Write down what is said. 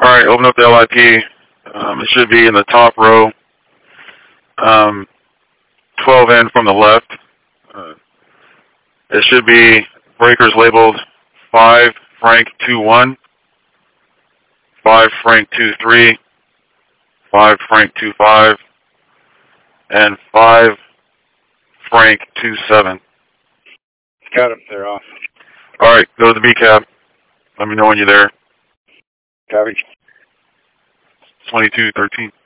Alright, open up the LIP. It should be in the top row. 12N from the left. It should be breakers labeled 5 Frank 21, 5 Frank 23, 5 Frank 25, and 5 Frank 27. Got him. They're off. Alright, go to the B cab. Let me know when you're there. Copy. 2213.